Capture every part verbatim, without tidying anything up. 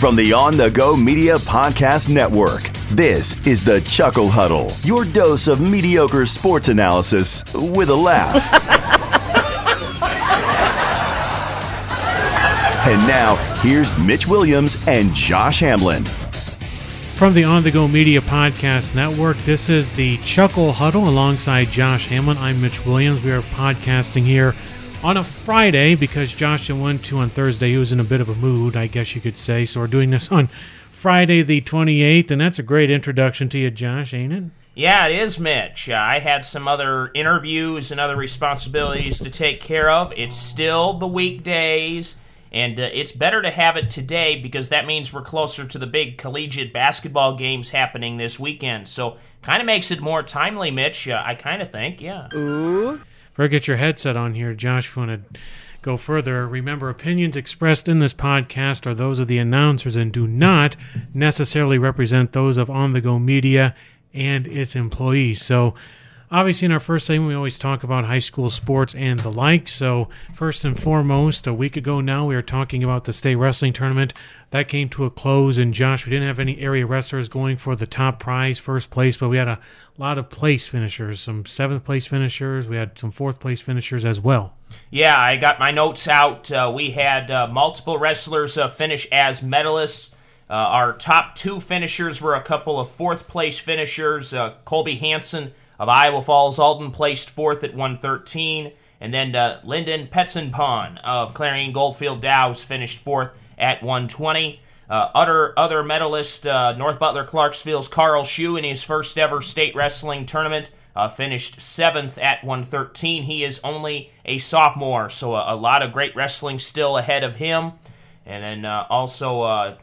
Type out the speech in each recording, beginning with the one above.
From the On The Go Media Podcast Network, this is the Chuckle Huddle, your dose of mediocre sports analysis with a laugh. And now, here's Mitch Williams and Josh Hamlin. From the On The Go Media Podcast Network, this is the Chuckle Huddle alongside Josh Hamlin. I'm Mitch Williams. We are podcasting here on a Friday because Josh went to on Thursday. He was in a bit of a mood, I guess you could say. So we're doing this on Friday the twenty-eighth, and that's a great introduction to you, Josh, ain't it? Yeah, it is, Mitch. Uh, I had some other interviews and other responsibilities to take care of. It's still the weekdays, and uh, it's better to have it today because that means we're closer to the big collegiate basketball games happening this weekend. So kind of makes it more timely, Mitch, uh, I kind of think, yeah. Ooh. Better get your headset on here, Josh, if you want to go further. Remember, opinions expressed in this podcast are those of the announcers and do not necessarily represent those of On The Go Media and its employees. So, obviously, in our first segment, we always talk about high school sports and the like. So, first and foremost, a week ago now, we were talking about the state wrestling tournament. That came to a close, and Josh, we didn't have any area wrestlers going for the top prize, first place, but we had a lot of place finishers, some seventh place finishers. We had some fourth place finishers as well. Yeah, I got my notes out. Uh, we had uh, multiple wrestlers uh, finish as medalists. Uh, our top two finishers were a couple of fourth place finishers. Uh, Colby Hansen of Iowa Falls Alton placed fourth at one thirteen, and then uh, Lyndon Petzenpon of Clarion Goldfield Dows finished fourth at one twenty. Uh, other other medalist, uh, North Butler Clarksville's Carl Shue in his first ever state wrestling tournament uh, finished seventh at one thirteen. He is only a sophomore, so a, a lot of great wrestling still ahead of him. And then uh, also uh,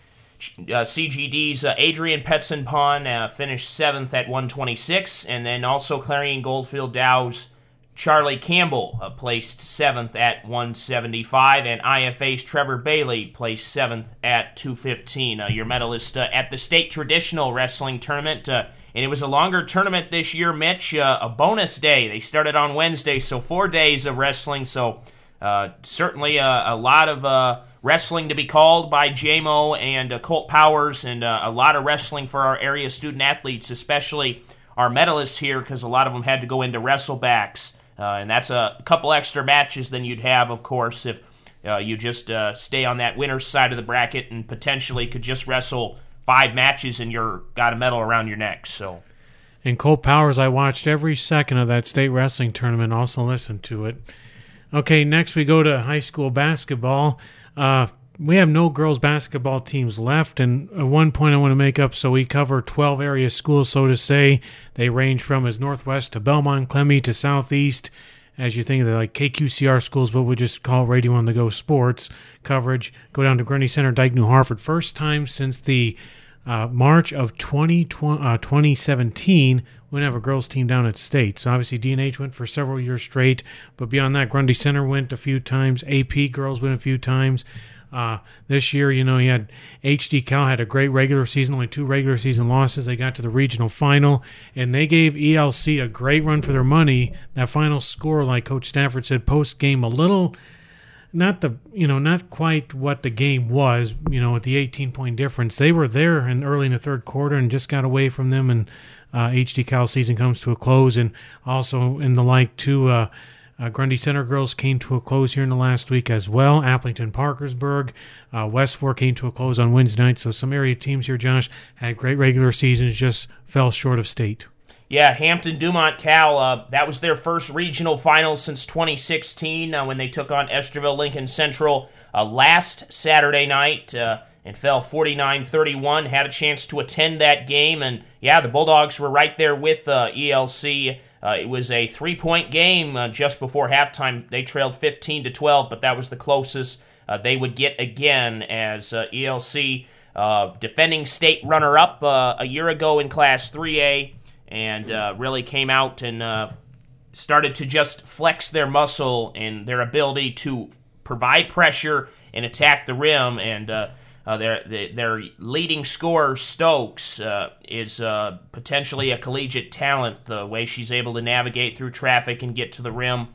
uh, C G D's uh, Adrian Petzenpon uh, finished seventh at one twenty-six, and then also Clarion Goldfield Dow's Charlie Campbell uh, placed seventh at one seventy-five, and I F A's Trevor Bailey placed seventh at two fifteen. Uh, your medalist uh, at the state traditional wrestling tournament, uh, and it was a longer tournament this year, Mitch, uh, a bonus day. They started on Wednesday, so four days of wrestling, so uh, certainly uh, a lot of uh, wrestling to be called by J M O and uh, Colt Powers, and uh, a lot of wrestling for our area student athletes, especially our medalists here, because a lot of them had to go into wrestlebacks. Uh, and that's a couple extra matches than you'd have, of course, if uh, you just uh, stay on that winner's side of the bracket and potentially could just wrestle five matches and you're got a medal around your neck. So, and Colt Powers, I watched every second of that state wrestling tournament, also listened to it. Okay, next we go to high school basketball. Uh, we have no girls basketball teams left, and at one point I want to make up, so we cover twelve area schools, so to say. They range from as northwest to Belmont, Clemmy to southeast, as you think of the like K Q C R schools, but we just call Radio On The Go Sports coverage. Go down to Grundy Center, Dike, New Hartford. First time since the uh, March of twenty seventeen, we didn't have a girls team down at state. So obviously D N H went for several years straight, but beyond that, Grundy Center went a few times. A P girls went a few times. Uh, this year, you know, you had H D Cal had a great regular season, only two regular season losses. They got to the regional final, and they gave E L C a great run for their money. That final score, like Coach Stafford said post-game, a little, not the, you know, not quite what the game was, you know, with the eighteen-point difference. They were there in early in the third quarter and just got away from them, and uh, H D Cal season comes to a close. And also in the like, too, uh, Uh, Grundy Center girls came to a close here in the last week as well. Appleton Parkersburg, uh, West Fork came to a close on Wednesday night. So some area teams here, Josh, had great regular seasons, just fell short of state. Yeah, Hampton Dumont Cal, uh, that was their first regional final since twenty sixteen uh, when they took on Esterville Lincoln Central uh, last Saturday night uh, and fell forty-nine thirty-one. Had a chance to attend that game, and yeah, the Bulldogs were right there with uh, E L C. Uh, it was a three-point game uh, just before halftime. They trailed fifteen to twelve, but that was the closest uh, they would get again as uh, E L C, uh, defending state runner-up uh, a year ago in Class three A, and uh, really came out and uh, started to just flex their muscle and their ability to provide pressure and attack the rim, and uh, Uh, their, their leading scorer, Stokes, uh, is uh, potentially a collegiate talent, the way she's able to navigate through traffic and get to the rim.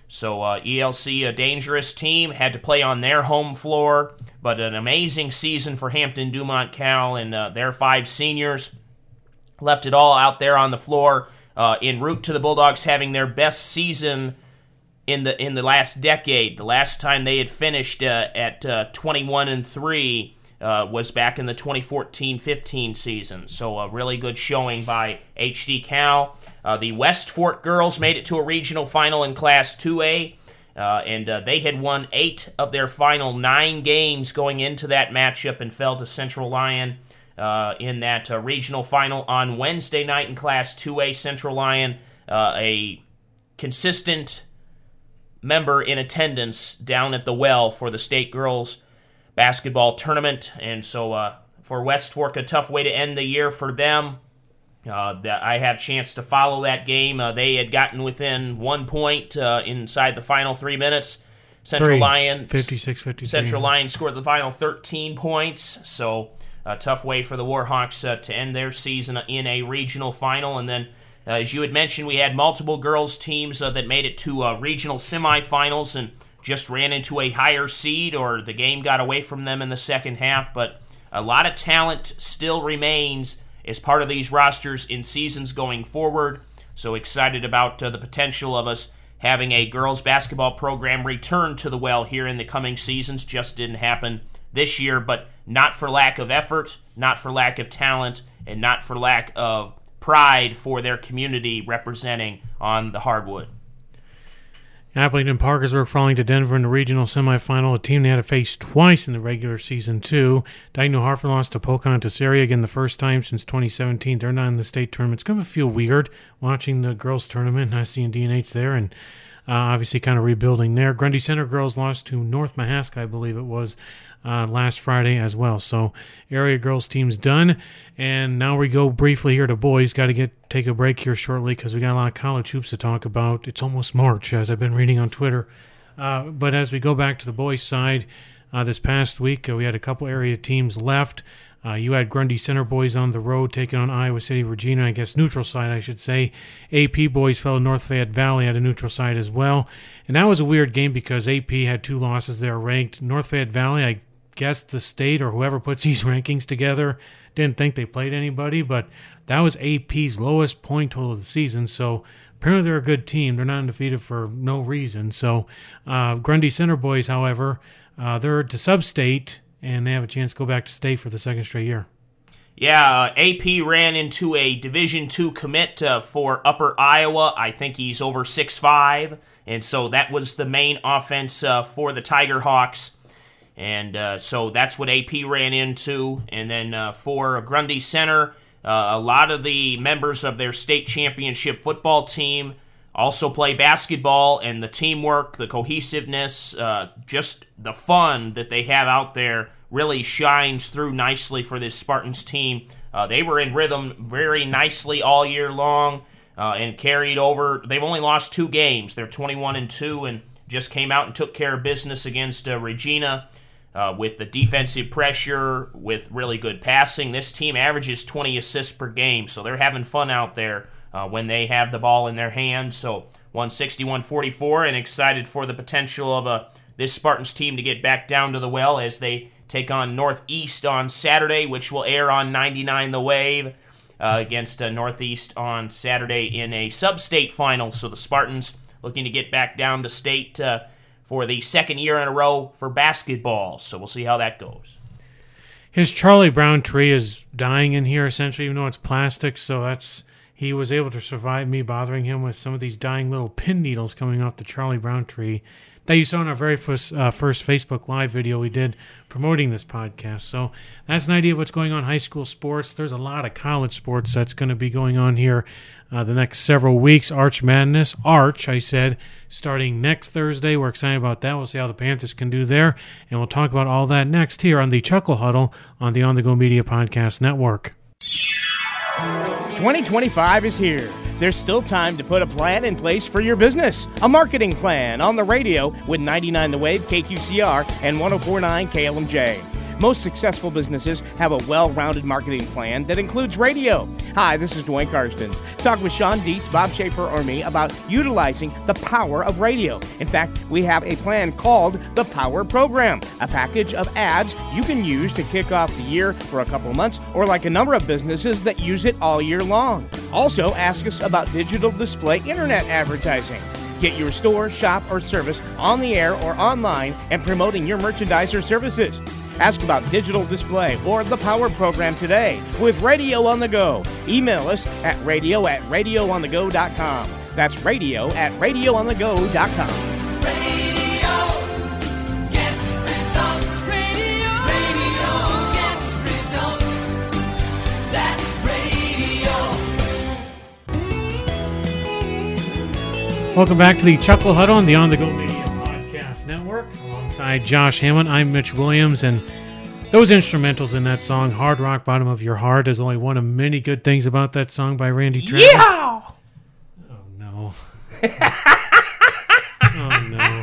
So uh, E L C, a dangerous team, had to play on their home floor, but an amazing season for Hampton Dumont Cal and uh, their five seniors. Left it all out there on the floor uh, en route to the Bulldogs having their best season in the in the last decade. The last time they had finished uh, at uh, twenty-one and three uh, was back in the twenty fourteen fifteen season. So a really good showing by H D Cal. Uh, the West Fork girls made it to a regional final in Class two A, uh, and uh, they had won eight of their final nine games going into that matchup and fell to Central Lyon uh, in that uh, regional final on Wednesday night in Class two A. Central Lyon, uh, a consistent member in attendance down at the Well for the state girls basketball tournament, and so uh, for West Fork, a tough way to end the year for them. Uh, that I had a chance to follow that game. Uh, they had gotten within one point uh, inside the final three minutes. Central Three, Lyon, fifty-six fifty-three. Central Lyon scored the final thirteen points. So a tough way for the Warhawks uh, to end their season in a regional final. And then, uh, as you had mentioned, we had multiple girls teams uh, that made it to uh, regional semifinals and just ran into a higher seed, or the game got away from them in the second half. But a lot of talent still remains as part of these rosters in seasons going forward. So excited about uh, the potential of us having a girls basketball program return to the Well here in the coming seasons. Just didn't happen this year, but not for lack of effort, not for lack of talent, and not for lack of pride for their community representing on the hardwood. Appleton Parkersburg falling to Denver in the regional semifinal, a team they had to face twice in the regular season, too. Diagonal Hartford lost to Pocahontas area again the first time since twenty seventeen. They're not in the state tournament. It's going to feel weird watching the girls' tournament, not seeing D N H there, and uh, obviously kind of rebuilding there. Grundy Center girls lost to North Mahaska, I believe it was, uh, last Friday as well. So area girls team's done, and now we go briefly here to boys. Got to get take a break here shortly because we got a lot of college hoops to talk about. It's almost March, as I've been reading on Twitter. Uh, but as we go back to the boys' side, uh, this past week uh, we had a couple area teams left. Uh, you had Grundy Center boys on the road taking on Iowa City, Regina, I guess neutral side, I should say. A P boys fell to North Fayette Valley at a neutral side as well. And that was a weird game because A P had two losses. They were ranked. North Fayette Valley, I guess the state or whoever puts these rankings together didn't think they played anybody, but that was A P's lowest point total of the season. So apparently they're a good team. They're not undefeated for no reason. So uh, Grundy Center boys, however, uh, they're to sub-state, and they have a chance to go back to state for the second straight year. Yeah, uh, A P ran into a Division two commit uh, for Upper Iowa. I think he's over six five, and so that was the main offense uh, for the Tiger Hawks. And uh, so that's what A P ran into. And then uh, for Grundy Center, uh, a lot of the members of their state championship football team also play basketball, and the teamwork, the cohesiveness, uh, just the fun that they have out there really shines through nicely for this Spartans team. Uh, they were in rhythm very nicely all year long uh, and carried over. They've only lost two games. They're twenty-one and two and just came out and took care of business against uh, Regina uh, with the defensive pressure, with really good passing. This team averages twenty assists per game, so they're having fun out there Uh, when they have the ball in their hands. So one sixty-one forty-four, and excited for the potential of uh, this Spartans team to get back down to the Well as they take on Northeast on Saturday, which will air on ninety-nine The Wave, uh, against uh, Northeast on Saturday in a sub-state final. So the Spartans looking to get back down to state uh, for the second year in a row for basketball. So we'll see how that goes. His Charlie Brown tree is dying in here, essentially, even though it's plastic, so that's... He was able to survive me bothering him with some of these dying little pin needles coming off the Charlie Brown tree that you saw in our very first, uh, first Facebook Live video we did promoting this podcast. So that's an idea of what's going on in high school sports. There's a lot of college sports that's going to be going on here uh, the next several weeks. Arch Madness, Arch, I said, starting next Thursday. We're excited about that. We'll see how the Panthers can do there, and we'll talk about all that next here on the Chuckle Huddle on the On The Go Media Podcast Network. twenty twenty-five is here. There's still time to put a plan in place for your business. A marketing plan on the radio with ninety-nine The Wave, K Q C R, and one oh four point nine K L M J. Most successful businesses have a well-rounded marketing plan that includes radio. Hi, this is Dwayne Karstens. Talk with Sean Dietz, Bob Schaefer, or me about utilizing the power of radio. In fact, we have a plan called the Power Program, a package of ads you can use to kick off the year for a couple months, or like a number of businesses that use it all year long. Also, ask us about digital display internet advertising. Get your store, shop, or service on the air or online and promoting your merchandise or services. Ask about digital display or the Power Program today with Radio on the Go. Email us at radio at radio on the go dot com. That's radio at radio on the go dot com. Radio gets results. Radio, radio gets results. That's radio. Welcome back to the Chuckle Huddle on the On the Go Media Podcast Network. Alongside Josh Hammond, I'm Mitch Williams, and those instrumentals in that song, Hard Rock Bottom of Your Heart, is only one of many good things about that song by Randy Travis. Yeah! Oh, no. oh, no.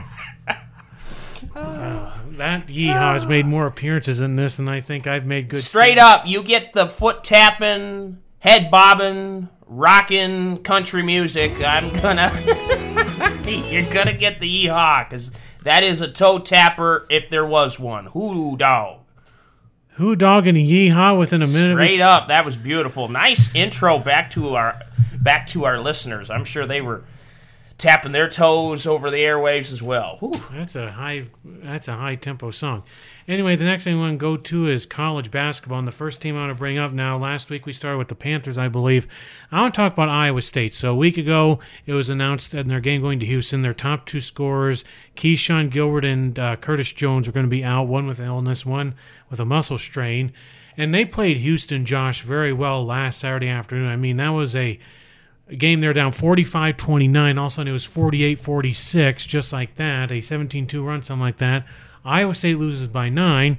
Uh, that Yeehaw has made more appearances in this than I think I've made good. Straight stuff. up, you get the foot tapping, head bobbing, rockin' country music. I'm gonna... You're gonna get the Yeehaw, because that is a toe tapper if there was one. Hoodoo dog. Who dog and a Yeehaw within a minute? Straight up, that was beautiful. Nice intro back to our back to our listeners. I'm sure they were tapping their toes over the airwaves as well. Whew. That's a high. That's a high tempo song. Anyway, the next thing we want to go to is college basketball. And the first team I want to bring up now. Last week we started with the Panthers, I believe. I want to talk about Iowa State. So a week ago it was announced that in their game going to Houston, their top two scorers, Keyshawn Gilbert and uh, Curtis Jones, are going to be out. One with illness, one with a muscle strain. And they played Houston, Josh, very well last Saturday afternoon. I mean, that was a game they're down forty-five twenty-nine. All of a sudden it was forty-eight forty-six, just like that. A seventeen two run, something like that. Iowa State loses by nine.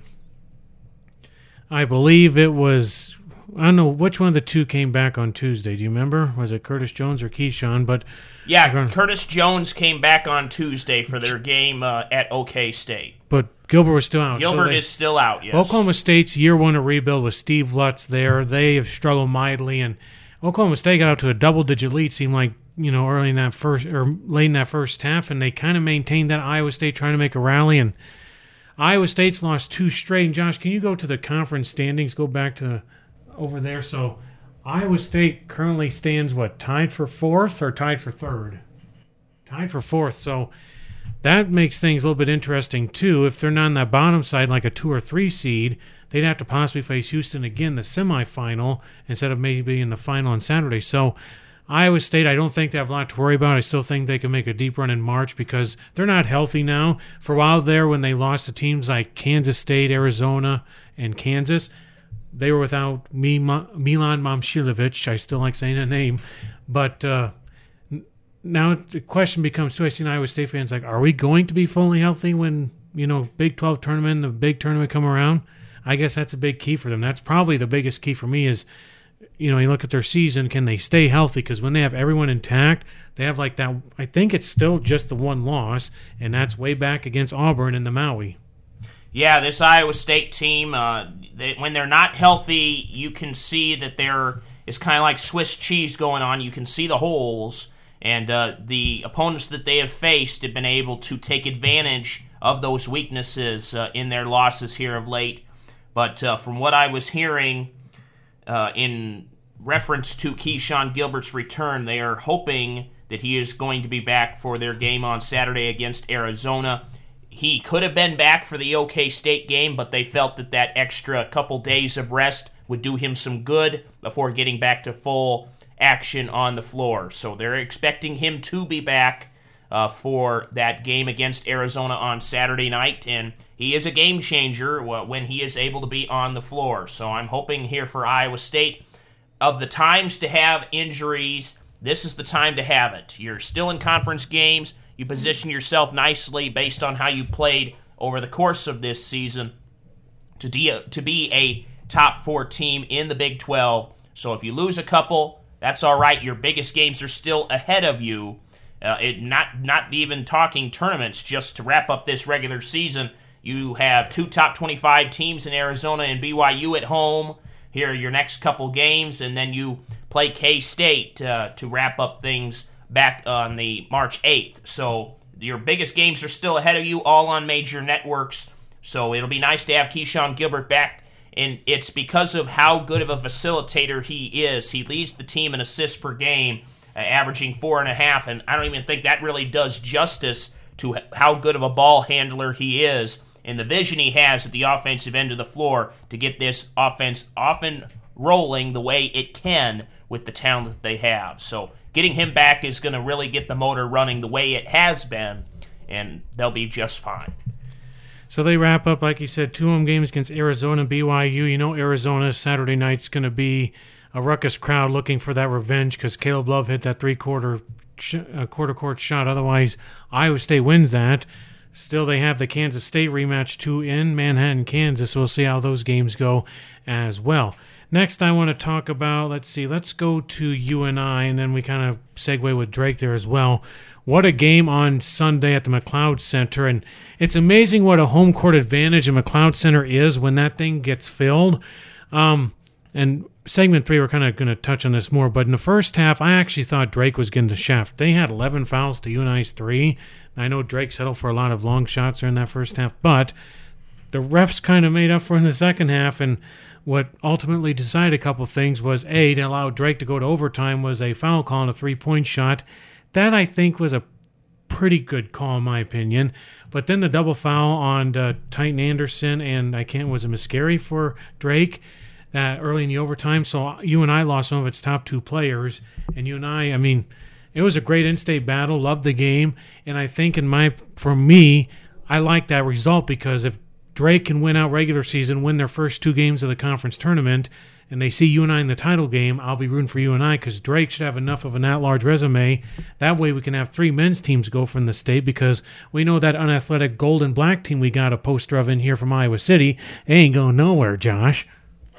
I believe it was, I don't know which one of the two came back on Tuesday. Do you remember? Was it Curtis Jones or Keyshawn? But Yeah, gonna, Curtis Jones came back on Tuesday for their game uh, at OK State. But Gilbert was still out. Gilbert so they, is still out, yes. Oklahoma State's year one of rebuild with Steve Lutz there. They have struggled mightily, and Oklahoma State got out to a double-digit lead, seemed like, you know, early in that first, or late in that first half, and they kind of maintained that. Iowa State trying to make a rally, and Iowa State's lost two straight. And Josh, can you go to the conference standings? Go back to over there. So Iowa State currently stands, what, tied for fourth or tied for third? Tied for fourth. So that makes things a little bit interesting, too. If they're not on that bottom side, like a two or three seed, they'd have to possibly face Houston again, the semifinal, instead of maybe in the final on Saturday. So Iowa State, I don't think they have a lot to worry about. I still think they can make a deep run in March because they're not healthy now. For a while there, when they lost to teams like Kansas State, Arizona, and Kansas, they were without Milan Momcilovic. I still like saying that name. But uh, now the question becomes, too, I see Iowa State fans like, are we going to be fully healthy when, you know, Big twelve tournament, the big tournament come around? I guess that's a big key for them. That's probably the biggest key for me is, you know, you look at their season, can they stay healthy? Because when they have everyone intact, they have like that, I think it's still just the one loss, and that's way back against Auburn in the Maui. Yeah, this Iowa State team, uh, they, when they're not healthy, you can see that there is kind of like Swiss cheese going on. You can see the holes, and uh, the opponents that they have faced have been able to take advantage of those weaknesses uh, in their losses here of late. But uh, from what I was hearing uh, in reference to Keyshawn Gilbert's return, they are hoping that he is going to be back for their game on Saturday against Arizona. He could have been back for the OK State game, but they felt that that extra couple days of rest would do him some good before getting back to full action on the floor. So they're expecting him to be back uh, for that game against Arizona on Saturday night, and he is a game changer when he is able to be on the floor. So I'm hoping here for Iowa State, of the times to have injuries, this is the time to have it. You're still in conference games. You position yourself nicely based on how you played over the course of this season to, de- to be a top four team in the Big twelve. So if you lose a couple, that's all right. Your biggest games are still ahead of you. Uh, it not not even talking tournaments, just to wrap up this regular season. You have two top twenty-five teams in Arizona and B Y U at home. Here are your next couple games, and then you play K-State uh, to wrap up things back on the March eighth. So your biggest games are still ahead of you, all on major networks. So it'll be nice to have Keyshawn Gilbert back, and it's because of how good of a facilitator he is. He leads the team in assists per game, uh, averaging four and a half, and I don't even think that really does justice to how good of a ball handler he is and the vision he has at the offensive end of the floor to get this offense often rolling the way it can with the talent that they have. So getting him back is going to really get the motor running the way it has been, and they'll be just fine. So they wrap up, like you said, two home games against Arizona and B Y U. You know Arizona Saturday night's going to be a ruckus crowd looking for that revenge because Caleb Love hit that three-quarter sh- uh, quarter-court shot. Otherwise, Iowa State wins that. Still, they have the Kansas State rematch, two in Manhattan, Kansas. We'll see how those games go as well. Next, I want to talk about, let's see, let's go to U N I, and then we kind of segue with Drake there as well. What a game on Sunday at the McLeod Center, and it's amazing what a home court advantage a McLeod Center is when that thing gets filled. Um, and segment three, we're kind of going to touch on this more, but in the first half, I actually thought Drake was getting the shaft. They had eleven fouls to U N I's three. I know Drake settled for a lot of long shots during that first half, but the refs kind of made up for in the second half, and what ultimately decided a couple things was, A, to allow Drake to go to overtime was a foul call and a three-point shot. That, I think, was a pretty good call in my opinion. But then the double foul on uh, Titan Anderson and I can't, was it Mascari for Drake uh, early in the overtime. So U N I lost some of its top two players. And U N I, I mean, it was a great in-state battle, loved the game. And I think in my, for me, I like that result because if Drake can win out regular season, win their first two games of the conference tournament, and they see U N I in the title game, I'll be rooting for U N I because Drake should have enough of an at-large resume. That way we can have three men's teams go from the state because we know that unathletic gold and black team we got a poster of in here from Iowa City ain't going nowhere, Josh.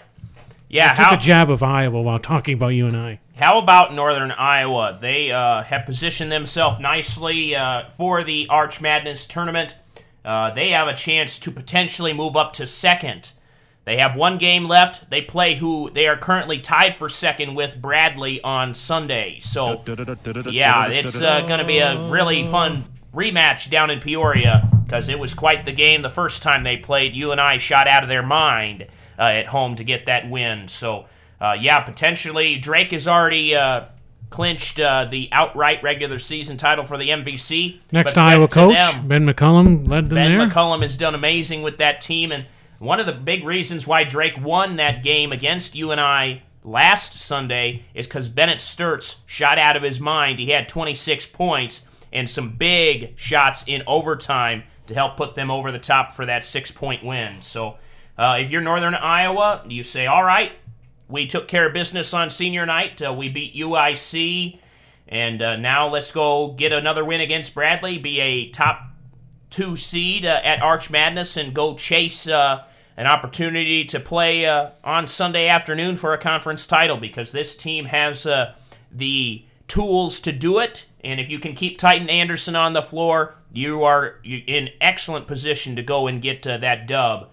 Yeah, I took how, a jab of Iowa while talking about U N I. How about Northern Iowa? They uh, have positioned themselves nicely uh, for the Arch Madness tournament. Uh, they have a chance to potentially move up to second. They have one game left. They play who they are currently tied for second with, Bradley, on Sunday. So, yeah, it's uh, going to be a really fun rematch down in Peoria because it was quite the game the first time they played. U N I shot out of their mind uh, at home to get that win. So, uh, yeah, potentially Drake has already uh, clinched uh, the outright regular season title for the M V C. Next But Iowa to coach, them, Ben McCullum, led them Ben there. McCullum has done amazing with that team, and one of the big reasons why Drake won that game against U N I last Sunday is because Bennett Sturtz shot out of his mind. He had twenty-six points and some big shots in overtime to help put them over the top for that six-point win. So uh, if you're Northern Iowa, you say, all right, we took care of business on senior night. Uh, we beat U I C, and uh, now let's go get another win against Bradley, be a top two seed uh, at Arch Madness, and go chase uh, an opportunity to play uh, on Sunday afternoon for a conference title because this team has uh, the tools to do it. And if you can keep Titan Anderson on the floor, you are in excellent position to go and get uh, that dub.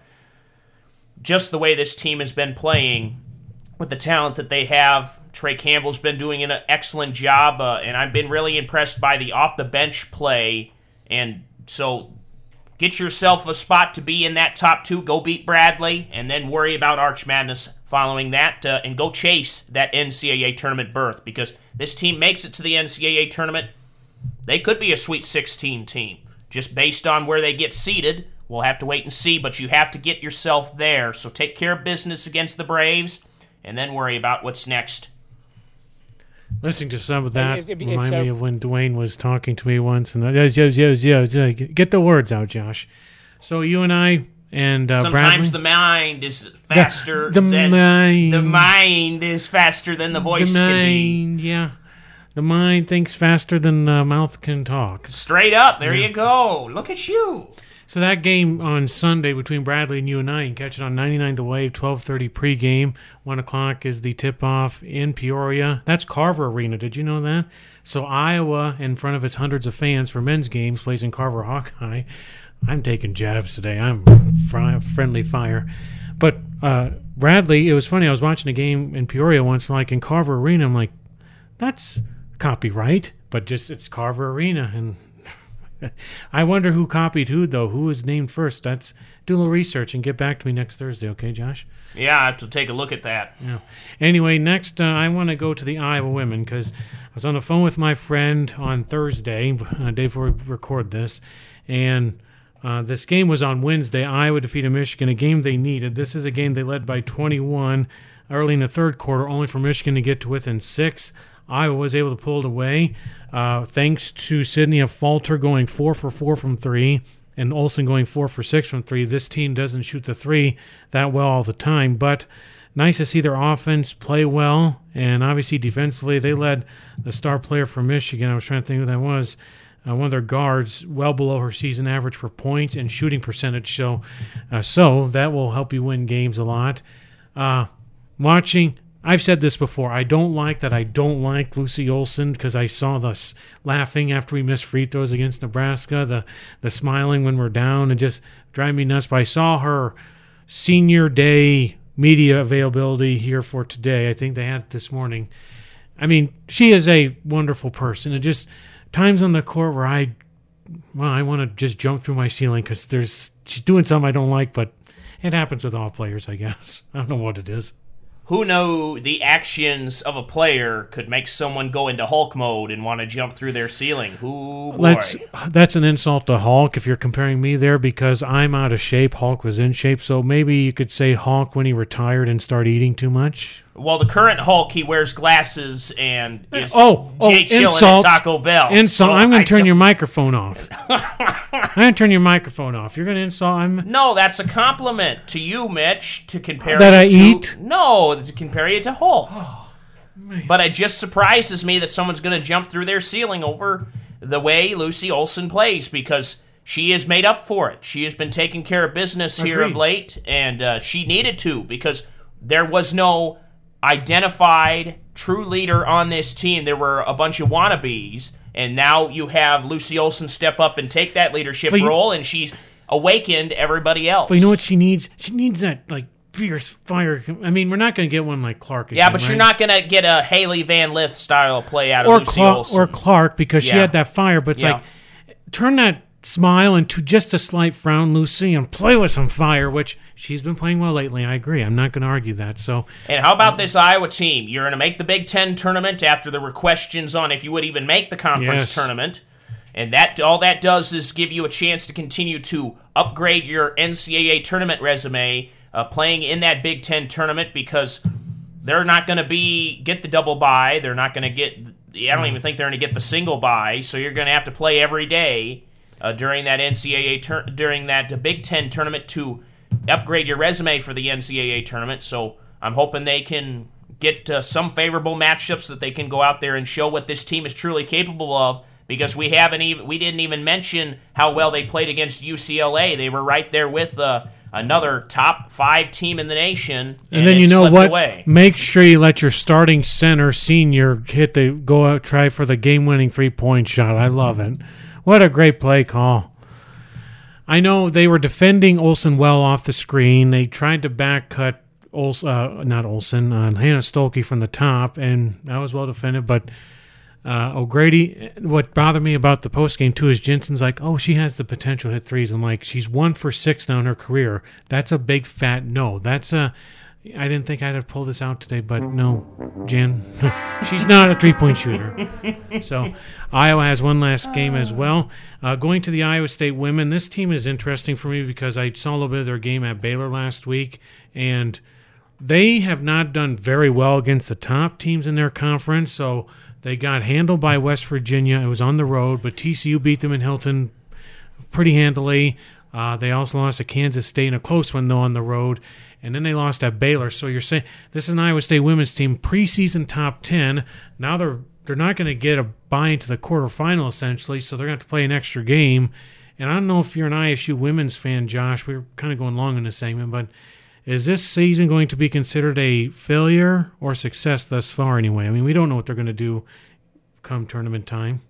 Just the way this team has been playing with the talent that they have. Trey Campbell's been doing an excellent job, uh, and I've been really impressed by the off-the-bench play. And so get yourself a spot to be in that top two. Go beat Bradley, and then worry about Arch Madness following that, uh, and go chase that N C double A tournament berth because this team makes it to the N C double A tournament. They could be a Sweet sixteen team. Just based on where they get seated, we'll have to wait and see, but you have to get yourself there. So take care of business against the Braves, and then worry about what's next. Listening to some of that It's- it's, remind uh, me of when Dwayne was talking to me once. And yes, yes, yes, yes, yes. Get the words out, Josh. So you and I and uh, Sometimes Bradley, the mind is faster the than mind. the mind is faster than the voice the can be. mind, yeah. The mind thinks faster than the mouth can talk. Straight up, there you go. Look at you. So that game on Sunday between Bradley and U N I, you can catch it on ninety-nine The Wave, twelve thirty pregame. one o'clock is the tip-off in Peoria. That's Carver Arena. Did you know that? So Iowa, in front of its hundreds of fans for men's games, plays in Carver Hawkeye. I'm taking jabs today. I'm fri- friendly fire. But uh, Bradley, it was funny. I was watching a game in Peoria once, like in Carver Arena. I'm like, that's copyright, but just it's Carver Arena. And I wonder who copied who, though. Who was named first? That's do a little research and get back to me next Thursday, okay, Josh? Yeah, I have to take a look at that. Yeah. Anyway, next uh, I want to go to the Iowa women because I was on the phone with my friend on Thursday, uh, day before we record this, and uh, this game was on Wednesday. Iowa defeated Michigan, a game they needed. This is a game they led by twenty-one early in the third quarter, only for Michigan to get to within six. Iowa was able to pull it away uh, thanks to Sydney Falter going four for four from three and Olsen going four for six from three. This team doesn't shoot the three that well all the time, but nice to see their offense play well, and obviously defensively they led the star player for Michigan. I was trying to think who that was. Uh, one of their guards, well below her season average for points and shooting percentage. So, uh, so that will help you win games a lot. Uh, watching, I've said this before. I don't like that. I don't like Lucy Olsen because I saw us laughing after we missed free throws against Nebraska. The the smiling when we're down and just drive me nuts. But I saw her senior day media availability here for today. I think they had it this morning. I mean, she is a wonderful person. And just times on the court where I, well, I want to just jump through my ceiling because there's she's doing something I don't like, but it happens with all players, I guess. I don't know what it is. Who know the actions of a player could make someone go into Hulk mode and want to jump through their ceiling? Who boy. Let's, that's an insult to Hulk if you're comparing me there because I'm out of shape. Hulk was in shape, so maybe you could say Hulk when he retired and started eating too much. Well, the current Hulk, he wears glasses and is oh, oh, Jay chilling insult, at Taco Bell. Insult. So I'm going I to turn don't- your microphone off. I'm going to turn your microphone off. You're going to insult. I'm. No, that's a compliment to you, Mitch, to compare That you I to... eat? No, to compare you to Hulk. But it just surprises me that someone's going to jump through their ceiling over the way Lucy Olsen plays because she is made up for it. She has been taking care of business here of Agreed. late, and uh, she needed to because there was no identified true leader on this team. There were a bunch of wannabes, and now you have Lucy Olsen step up and take that leadership But you- role, and she's awakened everybody else. But you know what she needs? She needs that like fierce fire. I mean, we're not going to get one like Clark. Yeah, again, but you're right? not going to get a Haley Van Lith style play out of or Lucy Clark, Olsen. or Clark because she Yeah. had that fire. But it's Yeah. like turn that smile into just a slight frown, Lucy, and play with some fire. Which she's been playing well lately. I agree. I'm not going to argue that. So And how about this Iowa team? You're going to make the Big Ten tournament after there were questions on if you would even make the conference Yes. tournament. And that all that does is give you a chance to continue to upgrade your N C double A tournament resume, uh, playing in that Big Ten tournament because they're not going to be get the double bye. They're not going to get. I don't even think they're going to get the single bye. So you're going to have to play every day uh, during that N C double A tur- during that Big Ten tournament to upgrade your resume for the N C double A tournament. So I'm hoping they can get uh, some favorable matchups that they can go out there and show what this team is truly capable of. Because we haven't even we didn't even mention how well they played against U C L A. They were right there with uh, another top five team in the nation, and, and then it you know slipped what? away. Make sure you let your starting center senior hit the go out try for the game winning three point shot. I love it. What a great play call. I know they were defending Olsen well off the screen. They tried to back cut Olsen, uh, not Olsen, uh, Hannah Stolke from the top, and that was well defended. But uh, O'Grady, what bothered me about the postgame too is Jensen's like, oh, she has the potential to hit threes. I'm like, she's one for six now in her career. That's a big fat no. That's a. I didn't think I'd have pulled this out today, but no, Jen, she's not a three-point shooter. So Iowa has one last game as well. Uh, going to the Iowa State women, this team is interesting for me because I saw a little bit of their game at Baylor last week, and they have not done very well against the top teams in their conference. So they got handled by West Virginia. It was on the road, but T C U beat them in Hilton pretty handily. Uh, they also lost to Kansas State in a close one, though, on the road. And then they lost at Baylor. So you're saying this is an Iowa State women's team, preseason top ten. Now they're they're not going to get a bye into the quarterfinal, essentially, so they're going to have to play an extra game. And I don't know if you're an I S U women's fan, Josh. We were kind of going long in this segment, but is this season going to be considered a failure or success thus far anyway? I mean, we don't know what they're going to do come tournament time.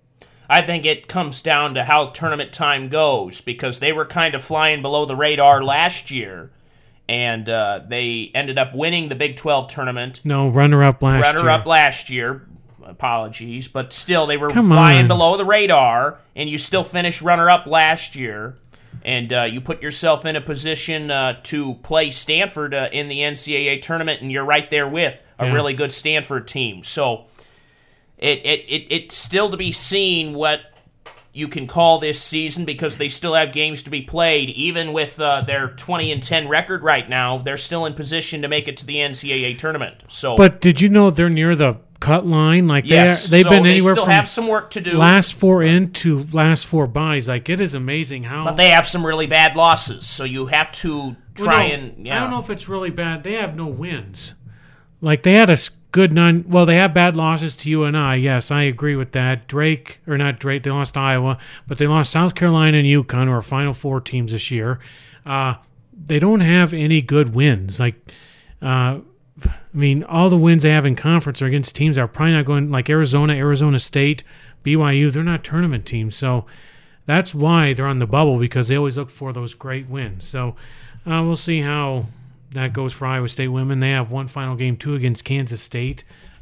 I think it comes down to how tournament time goes, because they were kind of flying below the radar last year, and uh, they ended up winning the Big twelve tournament. No, runner-up last year. Runner-up last year. Apologies, but still they were Come flying on. below the radar, and you still finished runner-up last year, and uh, you put yourself in a position uh, to play Stanford uh, in the N C double A tournament, and you're right there with a Yeah. really good Stanford team. So it, it, it it's still to be seen what you can call this season, because they still have games to be played. Even with uh, their twenty and ten record right now, they're still in position to make it to the N C double A tournament. So, But did you know they're near the cut line? Like yes, they, they've so been they anywhere still from have some work to do. last four in to last four buys. Like, it is amazing how. But they have some really bad losses, so you have to try Well, no, and. Yeah. I don't know if it's really bad. They have no wins. Like, they had a s- good none. Well, they have bad losses to U N I. Yes, I agree with that. Drake, or not Drake, they lost to Iowa, but they lost South Carolina and UConn, who are Final Four teams this year. Uh, they don't have any good wins. Like, uh, I mean, all the wins they have in conference are against teams that are probably not going, like Arizona, Arizona State, B Y U. They're not tournament teams. So that's why they're on the bubble, because they always look for those great wins. So uh, we'll see how that goes for Iowa State women. They have one final game, too, against Kansas State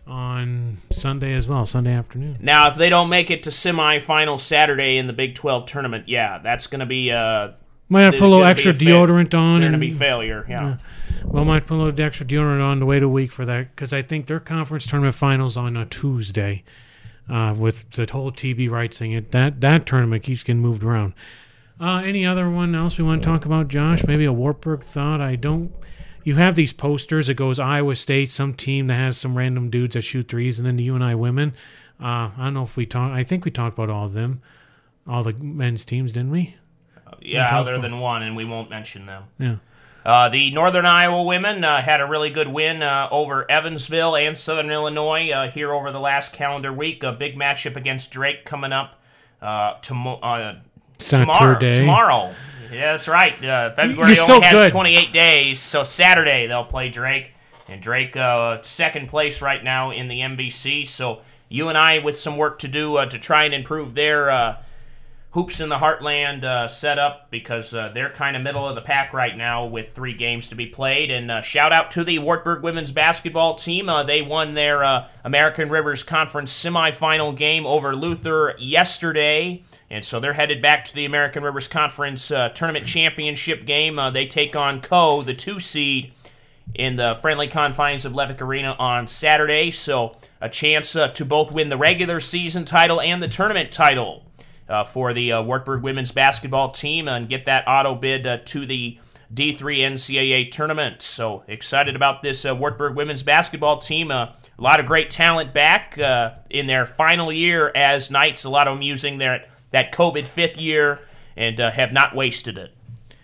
on Sunday as well, Sunday afternoon. Now, if they don't make it to semifinals Saturday in the Big twelve tournament, yeah, that's going to be uh, Might have to put a little gonna extra be a fa- deodorant on. They're going to and- be failure. Yeah. Uh, well, might put a little extra deodorant on to wait a week for that, because I think their conference tournament finals on a Tuesday, uh, with the whole T V rights thing. It that that tournament keeps getting moved around. Uh, any other one else we want to talk about, Josh? Maybe a Wartburg thought. I don't. You have these posters. It goes Iowa State, some team that has some random dudes that shoot threes, and then the U N I women. Uh, I don't know if we talked. I think we talked about all of them, all the men's teams, didn't we? Yeah, talk other about- than one, and we won't mention them. Yeah. Uh, the Northern Iowa women uh, had a really good win uh, over Evansville and Southern Illinois uh, here over the last calendar week. A big matchup against Drake coming up uh, tomo- uh, tomorrow. Saturday. Tomorrow. Yeah, that's right. Uh, February You're only so has good. twenty-eight days, so Saturday they'll play Drake. And Drake, uh, second place right now in the M V C. So you and I with some work to do uh, to try and improve their uh, Hoops in the Heartland uh, setup, because uh, they're kind of middle of the pack right now with three games to be played. And uh, shout out to the Wartburg women's basketball team. Uh, they won their uh, American Rivers Conference semifinal game over Luther yesterday. And so they're headed back to the American Rivers Conference uh, tournament championship game. Uh, they take on Co, the two seed, in the friendly confines of Levick Arena on Saturday. So a chance uh, to both win the regular season title and the tournament title uh, for the uh, Wartburg women's basketball team, and get that auto bid uh, to the D three N C double A tournament. So excited about this uh, Wartburg women's basketball team. Uh, a lot of great talent back uh, in their final year as Knights. A lot of them using their that COVID fifth year, and uh, have not wasted it.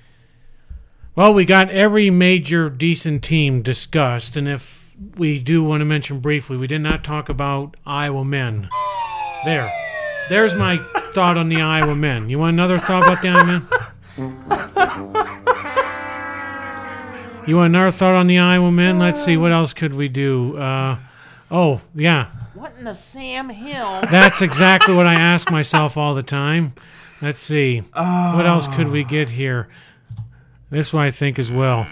Well, we got every major decent team discussed, and if we do want to mention briefly, we did not talk about Iowa men. There. There's my thought on the Iowa men. You want another thought about the Iowa men? You want another thought on the Iowa men? Let's see, what else could we do? Uh, oh, yeah. What in the Sam Hill? That's exactly what I ask myself all the time. Let's see. What else could we get here? This one I think as well.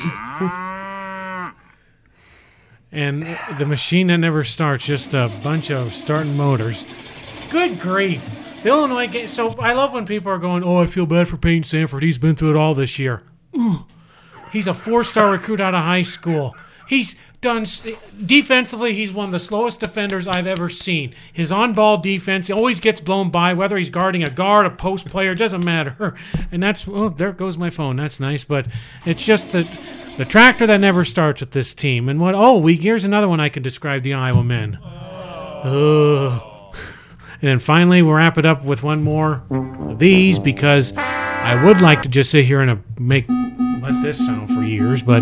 And the machine that never starts, just a bunch of starting motors. Good grief. The Illinois game. So I love when people are going, oh, I feel bad for Peyton Sanford. He's been through it all this year. Ugh. He's a four-star recruit out of high school. He's done defensively. He's one of the slowest defenders I've ever seen. His on-ball defense, he always gets blown by, whether he's guarding a guard, a post player, doesn't matter. And that's oh, there goes my phone. That's nice, but it's just the the tractor that never starts with this team. And what? Oh, we here's another one I can describe the Iowa men. Oh. And then finally, we'll wrap it up with one more of these, because I would like to just sit here and uh, make let this sound for years, but.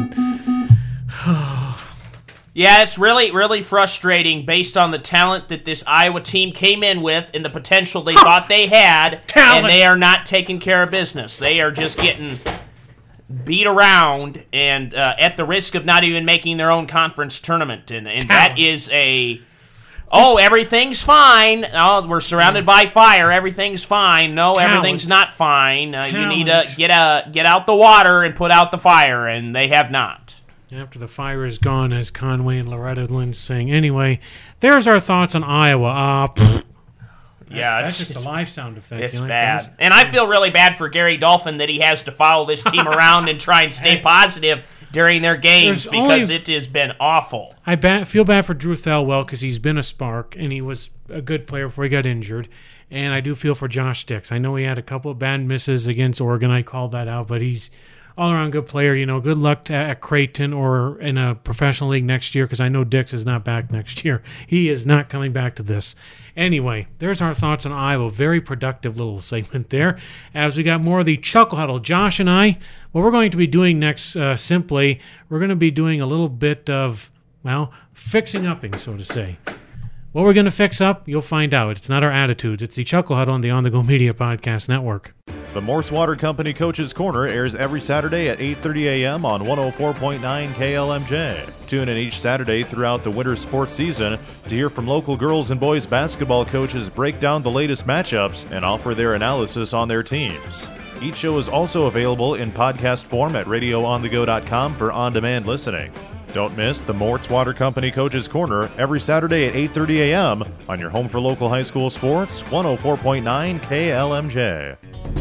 Yeah, it's really, really frustrating based on the talent that this Iowa team came in with and the potential they thought they had, Talent. and they are not taking care of business. They are just getting beat around and uh, at the risk of not even making their own conference tournament, and, and that is a Oh, everything's fine. Oh, we're surrounded by fire. Everything's fine. No, Talent. everything's not fine. Uh, you need to Talent. get a, get out the water and put out the fire, and they have not. After the fire is gone, as Conway and Loretta Lynn sing. Anyway, there's our thoughts on Iowa. Uh, pfft. Yeah, That's it's, just a live sound effect. it's You like bad. those? And I feel really bad for Gary Dolphin that he has to follow this team around and try and stay positive during their games There's because only- it has been awful. I ba- feel bad for Drew Thelwell because he's been a spark and he was a good player before he got injured. And I do feel for Josh Dix. I know he had a couple of bad misses against Oregon. I called that out, but he's all-around good player. You know, good luck to, at Creighton or in a professional league next year because I know Dix is not back next year. He is not coming back to this. Anyway, there's our thoughts on Iowa. Very productive little segment there. As we got more of the Chuckle Huddle, Josh and I, what we're going to be doing next, uh, simply, we're going to be doing a little bit of, well, fixing upping, so to say. What we're going to fix up, you'll find out. It's not our attitudes. It's the Chuckle Huddle on the On The Go Media Podcast Network. The Morse Water Company Coach's Corner airs every Saturday at eight thirty a.m. on one oh four point nine K L M J. Tune in each Saturday throughout the winter sports season to hear from local girls and boys basketball coaches break down the latest matchups and offer their analysis on their teams. Each show is also available in podcast form at radio on the go dot com for on-demand listening. Don't miss the Mortz Water Company Coach's Corner every Saturday at eight thirty a.m. on your home for local high school sports, one oh four point nine K L M J.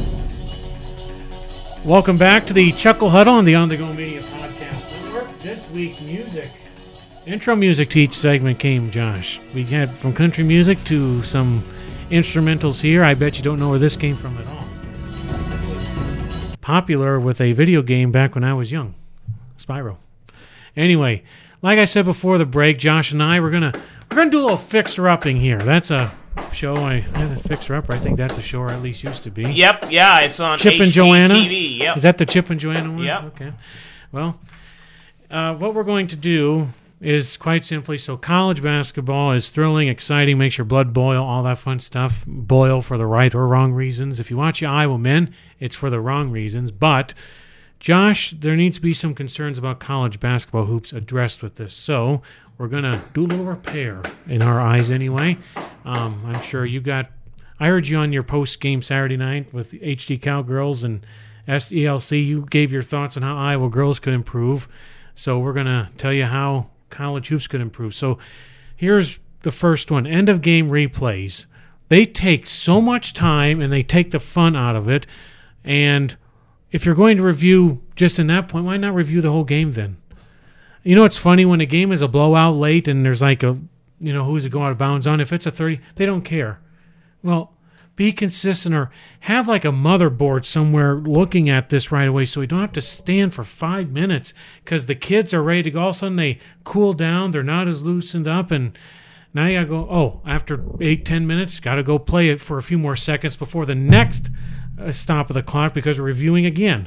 Welcome back to the Chuckle Huddle on the On The Go Media Podcast Network. This week, music. Intro music to each segment came, Josh. We had from country music to some instrumentals here. I bet you don't know where this came from at all. It was popular with a video game back when I was young, Spyro. Anyway, like I said before the break, Josh and I, we're gonna we're gonna do a little fixer-upping here. That's a show. I yeah, fixer-upper. I think that's a show, or at least used to be. Yep, yeah, it's on Chip and H G T V. Joanna? Yep. Is that the Chip and Joanna one? Yep. Okay. Well, uh, what we're going to do is quite simply, so college basketball is thrilling, exciting, makes your blood boil, all that fun stuff. Boil for the right or wrong reasons. If you watch your Iowa men, it's for the wrong reasons. But, Josh, there needs to be some concerns about college basketball hoops addressed with this. So we're going to do a little repair in our eyes anyway. Um, I'm sure you got... I heard you on your post-game Saturday night with H D Cowgirls and S E L C. You gave your thoughts on how Iowa girls could improve. So we're going to tell you how college hoops could improve. So here's the first one. End-of-game replays. They take so much time and they take the fun out of it. And if you're going to review just in that point, why not review the whole game then? You know, it's funny when a game is a blowout late and there's like a, you know, who's it go out of bounds on? If it's a thirty, they don't care. Well, be consistent or have like a motherboard somewhere looking at this right away so we don't have to stand for five minutes because the kids are ready to go. All of a sudden they cool down. They're not as loosened up. And now you got to go, oh, after eight, ten minutes, got to go play it for a few more seconds before the next uh, stop of the clock because we're reviewing again.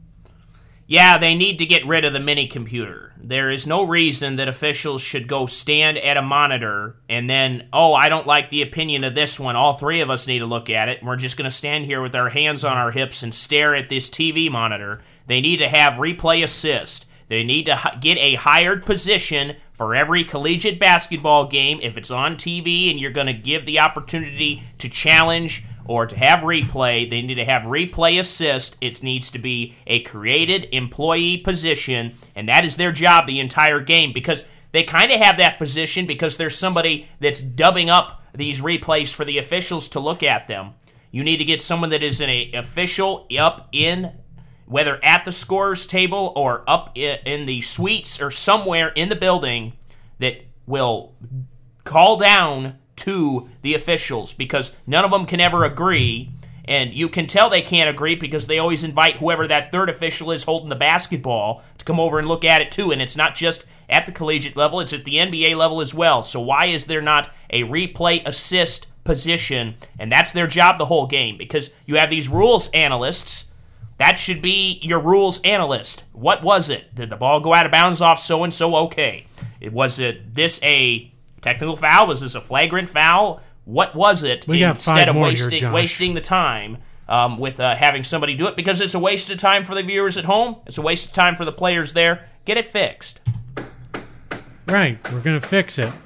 Yeah, they need to get rid of the mini computer. There is no reason that officials should go stand at a monitor and then, oh, I don't like the opinion of this one. All three of us need to look at it. And we're just going to stand here with our hands on our hips and stare at this T V monitor. They need to have replay assist. They need to h- get a hired position for every collegiate basketball game. If it's on T V and you're going to give the opportunity to challenge or to have replay, they need to have replay assist. It needs to be a created employee position, and that is their job the entire game because they kind of have that position because there's somebody that's dubbing up these replays for the officials to look at them. You need to get someone that is an a official up in, whether at the scorer's table or up in the suites or somewhere in the building that will call down to the officials because none of them can ever agree, and you can tell they can't agree because they always invite whoever that third official is holding the basketball to come over and look at it too, and it's not just at the collegiate level, it's at the N B A level as well. So why is there not a replay assist position? And that's their job the whole game because you have these rules analysts. That should be your rules analyst. What was it? Did the ball go out of bounds off so-and-so? Okay. It was it this a technical foul? Was this a flagrant foul? What was it? We got instead five of more wasting here, Josh. wasting the time um, with uh, having somebody do it because it's a waste of time for the viewers at home. It's a waste of time for the players there. Get it fixed. Right. We're going to fix it.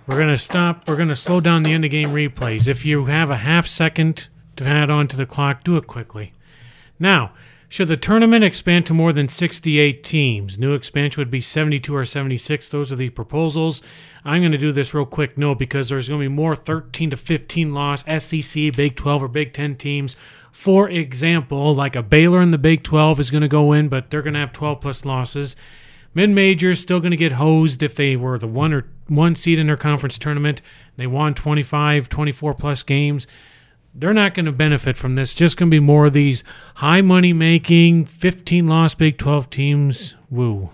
We're going to stop. We're going to slow down the end-of-game replays. If you have a half second to add on to the clock, do it quickly. Now, should the tournament expand to more than sixty-eight teams? New expansion would be seventy-two or seventy-six. Those are the proposals. I'm going to do this real quick, no, because there's going to be more thirteen to fifteen loss S E C, Big twelve, or Big ten teams. For example, like a Baylor in the Big twelve is going to go in, but they're going to have twelve-plus losses. Mid-majors still going to get hosed if they were the one or one seed in their conference tournament. They won twenty-five, twenty-four-plus games. They're not going to benefit from this. Just going to be more of these high money-making, fifteen-loss Big twelve teams. Woo.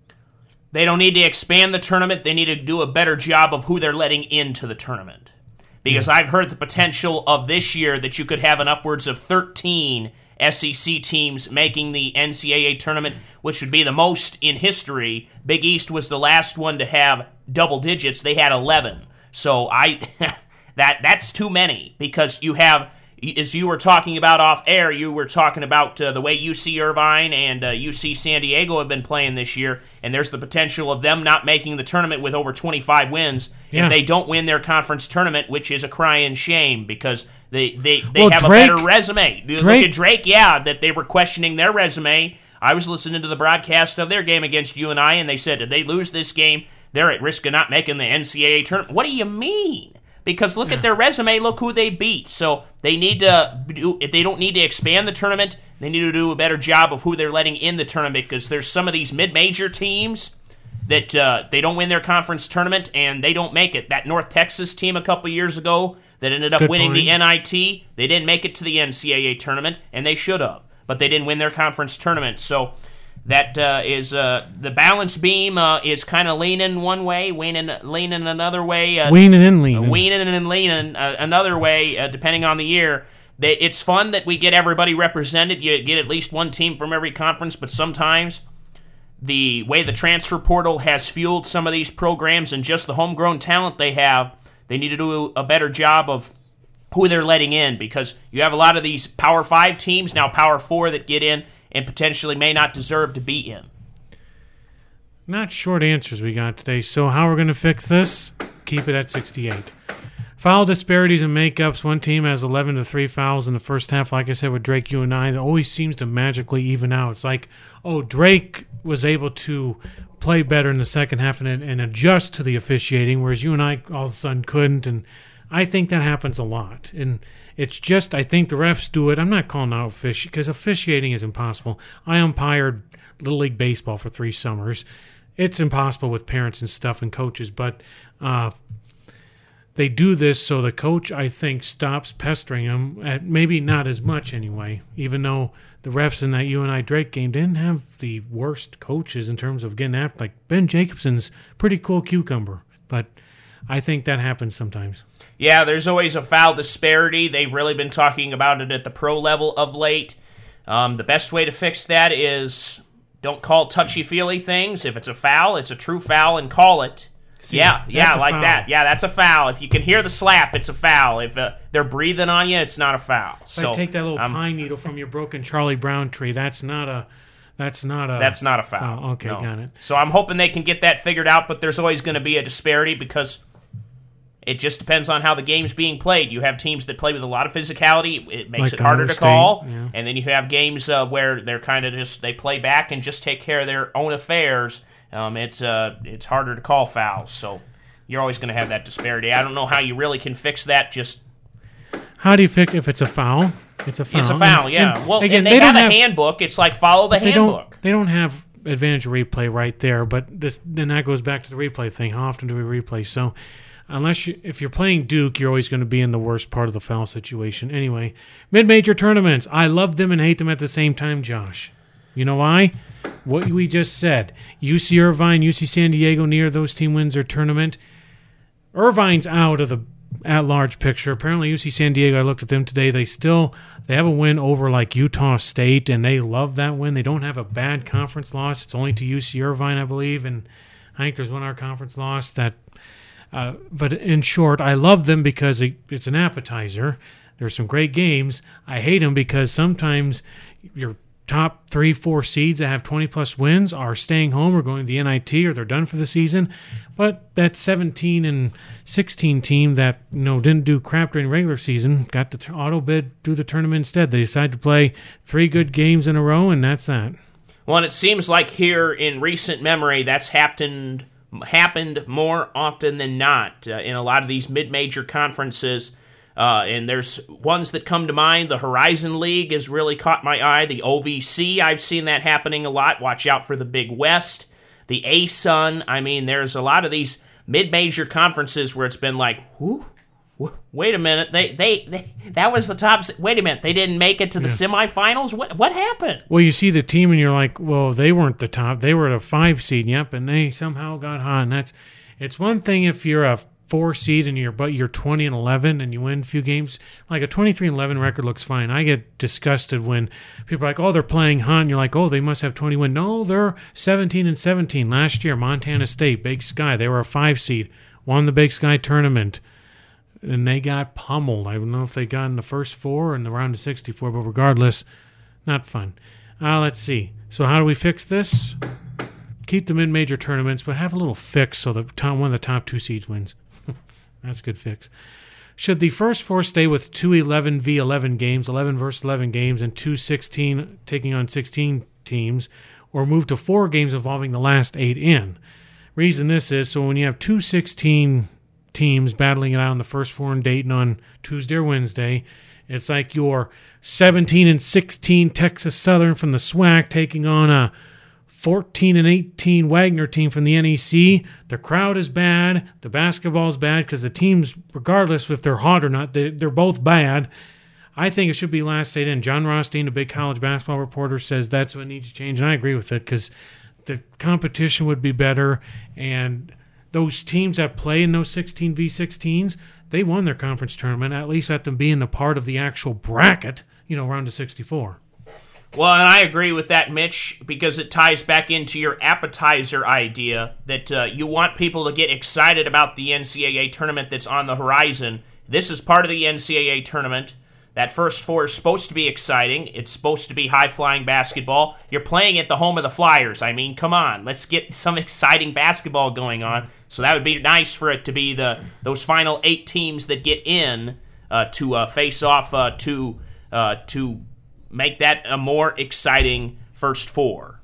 They don't need to expand the tournament. They need to do a better job of who they're letting into the tournament. Because I've heard the potential of this year that you could have an upwards of thirteen S E C teams making the N C double A tournament, which would be the most in history. Big East was the last one to have double digits. They had eleven. So I... That that's too many, because you have, as you were talking about off air, you were talking about uh, the way U C Irvine and uh, U C San Diego have been playing this year, and there's the potential of them not making the tournament with over twenty-five wins Yeah. if they don't win their conference tournament, which is a crying shame, because they, they, they Well, have Drake- a better resume. You Drake- Look at Drake, yeah, that they were questioning their resume. I was listening to the broadcast of their game against U N I, and they said if they lose this game, they're at risk of not making the N C double A tournament. What do you mean? Because look at their resume, look who they beat. So they need to do, if they don't need to expand the tournament, they need to do a better job of who they're letting in the tournament, because there's some of these mid-major teams that uh, they don't win their conference tournament and they don't make it. That North Texas team a couple years ago that ended up Good winning point. the N I T, they didn't make it to the N C double A tournament, and they should have, but they didn't win their conference tournament. So that uh, is uh, the balance beam uh, is kind of leaning one way, leaning leaning another way. Uh, Weaning and leaning. Weaning and leaning uh, another way, uh, depending on the year. They, it's fun that we get everybody represented. You get at least one team from every conference, but sometimes the way the transfer portal has fueled some of these programs and just the homegrown talent they have, they need to do a better job of who they're letting in, because you have a lot of these Power Five teams, now Power Four, that get in and potentially may not deserve to be in. Not short answers we got today. So how we're going to fix this? Keep it at sixty-eight. Foul disparities and makeups. One team has eleven to three fouls in the first half. Like I said with Drake, you and I, it always seems to magically even out. It's like, oh, Drake was able to play better in the second half and, and adjust to the officiating, whereas you and I all of a sudden couldn't. And I think that happens a lot. And it's just, I think the refs do it. I'm not calling out officiating, because officiating is impossible. I umpired Little League Baseball for three summers. It's impossible with parents and stuff and coaches, but uh, they do this so the coach, I think, stops pestering them, at maybe not as much anyway, even though the refs in that U N I Drake game didn't have the worst coaches in terms of getting after. Like Ben Jacobson's pretty cool cucumber, but I think that happens sometimes. Yeah, there's always a foul disparity. They've really been talking about it at the pro level of late. Um, the best way to fix that is don't call touchy-feely things. If it's a foul, it's a true foul, and call it. See, yeah, that's yeah, a like foul. that. Yeah, that's a foul. If you can hear the slap, it's a foul. If uh, they're breathing on you, it's not a foul. If So I take that little um, pine needle from your broken Charlie Brown tree, that's not a that's not a That's not a foul. Oh, okay, No. got it. So I'm hoping they can get that figured out, but there's always going to be a disparity because it just depends on how the game's being played. You have teams that play with a lot of physicality. It makes Like it harder Iowa to State, call. yeah. And then you have games uh, where they're kind of just, they play back and just take care of their own affairs. Um, it's uh, it's harder to call fouls. So you're always going to have that disparity. I don't know how you really can fix that. Just How do you fix if it's a foul? It's a foul. It's a foul, And- yeah. and well, again, and they, don't have a handbook. It's like follow the they handbook. don't. They don't have advantage replay right there. But this then that goes back to the replay thing. How often do we replay? So unless you, if you're playing Duke, you're always going to be in the worst part of the foul situation. Anyway, mid-major tournaments. I love them and hate them at the same time, Josh. You know why? What we just said. U C Irvine, U C San Diego, neither of those team wins their tournament. Irvine's out of the at-large picture. Apparently, U C San Diego, I looked at them today, they still they have a win over like Utah State, and they love that win. They don't have a bad conference loss. It's only to U C Irvine, I believe, and I think there's one other conference loss. That, uh, but in short, I love them because it, it's an appetizer. There's some great games. I hate them because sometimes you're top three, four seeds that have twenty-plus wins are staying home or going to the N I T or they're done for the season. But that seventeen and sixteen team that you know didn't do crap during regular season got the auto bid through the tournament instead. They decided to play three good games in a row, and that's that. Well, and it seems like here in recent memory that's happened happened more often than not uh, in a lot of these mid-major conferences. Uh, and there's ones that come to mind. The Horizon League has really caught my eye. The O V C, I've seen that happening a lot. Watch out for the Big West. The A S U N. I mean, there's a lot of these mid-major conferences where it's been like, whoo, wait a minute, they, they, they that was the top. Wait a minute, they didn't make it to the yeah. semifinals. What what happened? Well, you see the team and you're like, well, they weren't the top. They were the five seed. Yep, and they somehow got hot. And that's it's one thing if you're a four seed and you're but you're twenty and eleven and you win a few games. Like a twenty-three and eleven record looks fine. I get disgusted when people are like, oh, they're playing hot, and you're like, oh, they must have twenty win. No, they're seventeen and seventeen. Last year, Montana State, Big Sky, they were a five seed, won the Big Sky tournament, and they got pummeled. I don't know if they got in the first four or in the round of sixty-four, but regardless, not fun. Uh, let's see. So how do we fix this? Keep the mid-major tournaments, but have a little fix so the top, one of the top two seeds wins. That's a good fix. Should the first four stay with two eleven v eleven games, eleven versus eleven games, and two sixteen taking on sixteen teams, or move to four games involving the last eight in? Reason this is, so when you have two sixteen teams battling it out in the first four in Dayton on Tuesday or Wednesday, it's like your seventeen and sixteen Texas Southern from the SWAC taking on a fourteen and eighteen Wagner team from the N E C. The crowd is bad. The basketball is bad because the teams, regardless if they're hot or not, they, they're both bad. I think it should be last eight in. John Rothstein, a big college basketball reporter, says that's what needs to change, and I agree with it because the competition would be better, and those teams that play in those sixteen v sixteens, they won their conference tournament, at least let them be in the part of the actual bracket, you know, round of sixty-four. Well, and I agree with that, Mitch, because it ties back into your appetizer idea that uh, you want people to get excited about the N C double A tournament that's on the horizon. This is part of the N C double A tournament. That first four is supposed to be exciting. It's supposed to be high-flying basketball. You're playing at the home of the Flyers. I mean, come on. Let's get some exciting basketball going on. So that would be nice for it to be the those final eight teams that get in uh, to uh, face off uh, to uh, to make that a more exciting first four.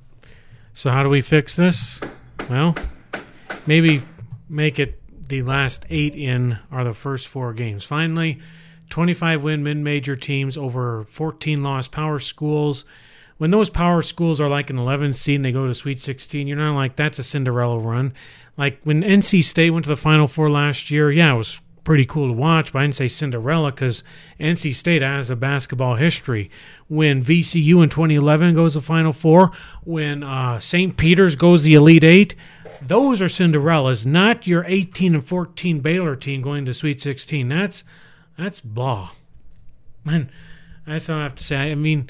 So how do we fix this? Well, maybe make it the last eight in are the first four games. Finally, twenty-five win mid-major teams over fourteen loss power schools. When those power schools are like an eleven seed and they go to Sweet sixteen, you're not like, that's a Cinderella run. Like when N C State went to the Final Four last year, yeah, it was pretty cool to watch, but I didn't say Cinderella because N C State has a basketball history. When V C U in twenty eleven goes to Final Four, when uh, Saint Peter's goes the Elite Eight, those are Cinderellas, not your eighteen and fourteen Baylor team going to Sweet sixteen. That's that's blah. Man, that's all I have to say. I mean,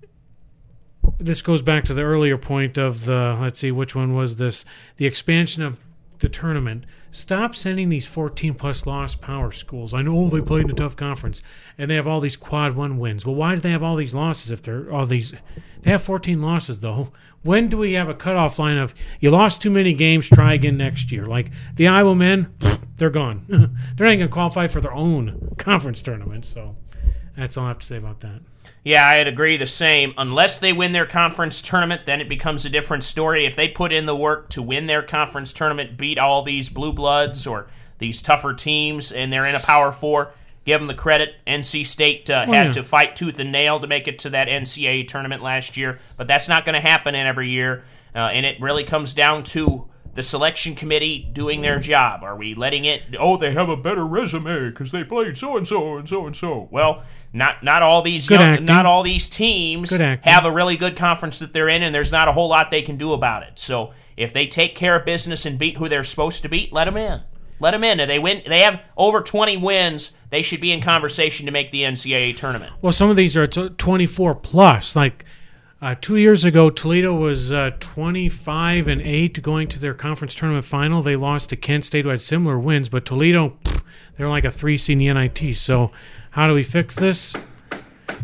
this goes back to the earlier point of the, let's see, which one was this? The expansion of the tournament. Stop sending these fourteen-plus loss power schools. I know they played in a tough conference, and they have all these quad one wins. Well, why do they have all these losses if they're all these? They have fourteen losses, though. When do we have a cutoff line of, you lost too many games, try again next year? Like, the Iowa men, they're gone. They're not going to qualify for their own conference tournament, so that's all I have to say about that. Yeah, I'd agree the same. Unless they win their conference tournament, then it becomes a different story. If they put in the work to win their conference tournament, beat all these blue bloods or these tougher teams, and they're in a Power Four, give them the credit. N C State uh, oh, had yeah. to fight tooth and nail to make it to that N C double A tournament last year, but that's not going to happen in every year, uh, and it really comes down to the selection committee doing their job. Are we letting it, oh, they have a better resume because they played so-and-so and so-and-so. Well, not not all these good young, acting. not all these teams Good acting. have a really good conference that they're in, and there's not a whole lot they can do about it. So if they take care of business and beat who they're supposed to beat, let them in. Let them in. If they win, they have over twenty wins, they should be in conversation to make the N C double A tournament. Well, some of these are twenty-four plus. Like uh, two years ago, Toledo was uh, twenty-five and eight going to their conference tournament final. They lost to Kent State, who had similar wins, but Toledo, pff, they're like a three seed in the N I T. So how do we fix this?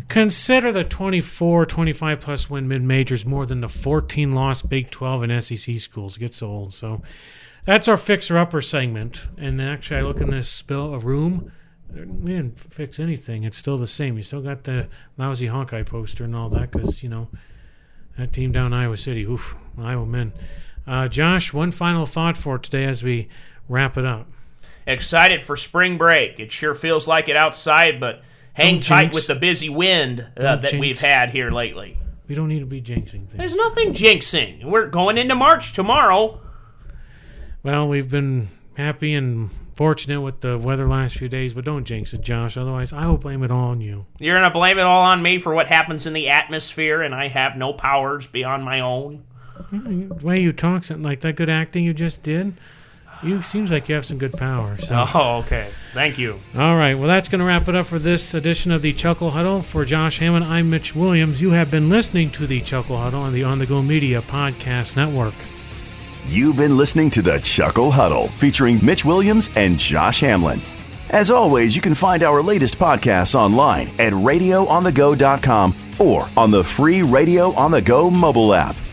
consider the twenty-four, twenty-five plus win mid-majors more than the fourteen loss Big twelve and S E C schools. It gets old. So that's our fixer-upper segment. And actually, I look in this bill, a room, we didn't fix anything. It's still the same. You still got the lousy Hawkeye poster and all that because, you know, that team down in Iowa City, oof, Iowa men. Uh, Josh, one final thought for today as we wrap it up. Excited for spring break. It sure feels like it outside, but hang Don't tight jinx. with the busy wind uh, Don't that jinx. we've had here lately. We don't need to be jinxing things. There's nothing jinxing. We're going into March tomorrow. Well, we've been happy and fortunate with the weather last few days, but don't jinx it, Josh. Otherwise, I will blame it all on you. You're going to blame it all on me for what happens in the atmosphere, and I have no powers beyond my own. The way you talk, something like that good acting you just did, you seems like you have some good power. So. Oh, okay. Thank you. All right, well, that's going to wrap it up for this edition of the Chuckle Huddle. For Josh Hammond, I'm Mitch Williams. You have been listening to the Chuckle Huddle on the On The Go Media Podcast Network. You've been listening to the Chuckle Huddle featuring Mitch Williams and Josh Hamlin. As always, you can find our latest podcasts online at radio on the go dot com or on the free Radio on the Go mobile app.